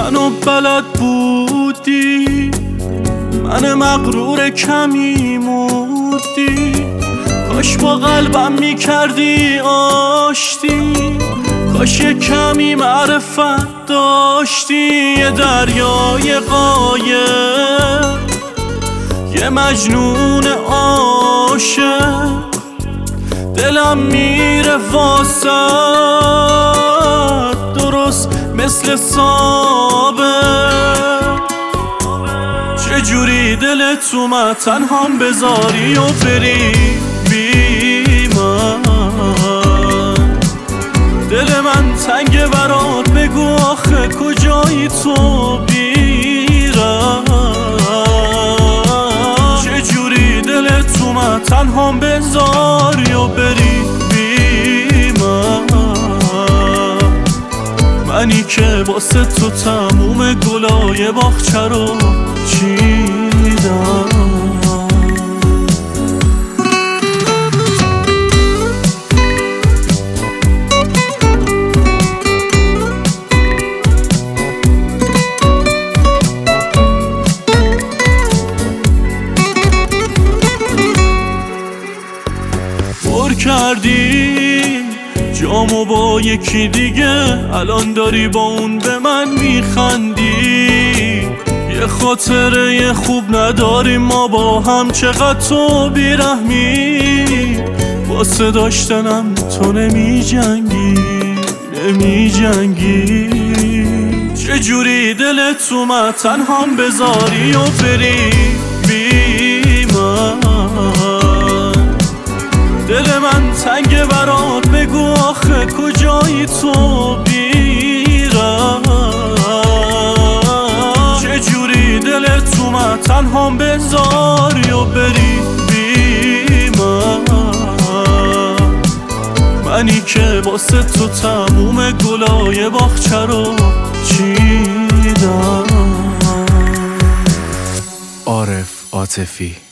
منو بلد بودی، من مغرور کمی مودی. کاش با قلبم میکردی آشتی، کاش یه کمی معرفت داشتی. یه دریای قایق، یه مجنون عاشق، دلم میره واسه درست مثل سابق. چجوری دلت اومد تنهام بذاری و بری بی من؟ دل من تنگه برات، بگو آخه کجایی تو بیرم؟ چجوری دلت اومد تنهام بذاری و بری بی من؟ منی که واسه تو تموم گلای باغچه رو چیدم. پر کردی جامو با یکی دیگه، الان داری با اون به من میخندی. یه خاطره خوب نداریم ما با هم، چقدر تو بیرحمی. واسه داشتنم تو نمی جنگی. چجوری دلت اومد تنهام بذاری و بری بی من؟ دل من تنگه برات، بگو آخه کجایی تو بیرم؟ چجوری دلت اومد تنهام بذاری و بری بی من؟ منی که واسه تو تموم گلای باغچه رو چیدم. عارف عاطفی.